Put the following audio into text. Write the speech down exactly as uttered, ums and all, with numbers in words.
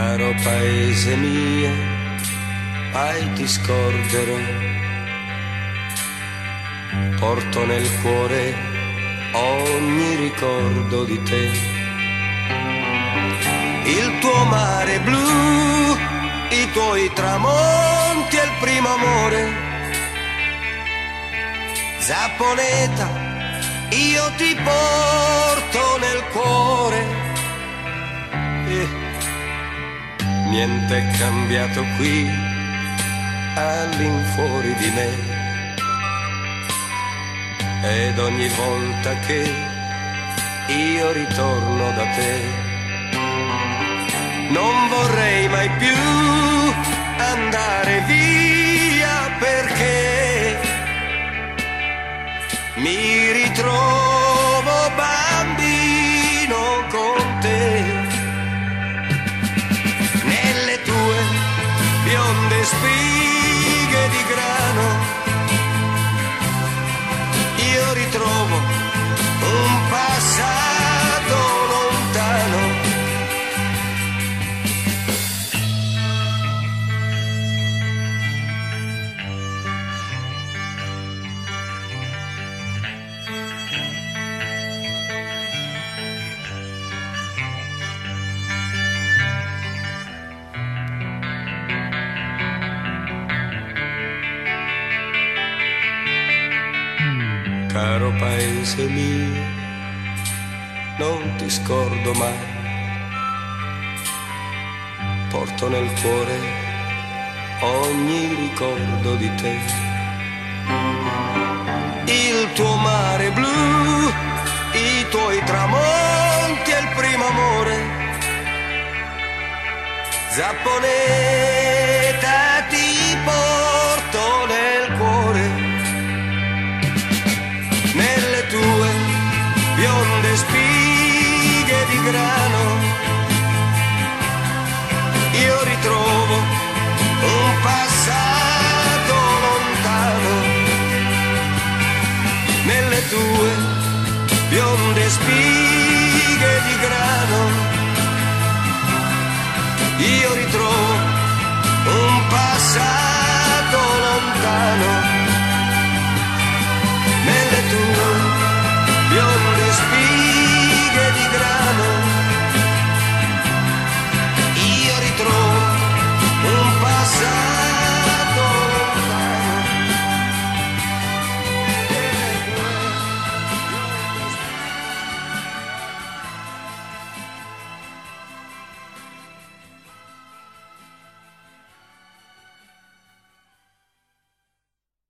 Caro paese mio, mai ti scorderò, porto nel cuore ogni ricordo di te. Il tuo mare blu, i tuoi tramonti e il primo amore. Zapponeta, io ti porto nel cuore. E niente è cambiato qui, all'infuori di me. Ed ogni volta che io ritorno da te, non vorrei mai più andare via, perché mi ritrovo bambino con te. Nelle tue bionde spighe di grano io ritrovo un passato lontano. Caro paese mio, non ti scordo mai, porto nel cuore ogni ricordo di te. Il tuo mare blu, i tuoi tramonti e il primo amore. Zapponeta, ti porto nel cuore. Nelle tue bionde spighe di grano io ritrovo un passato lontano. Nelle tue bionde spighe di grano io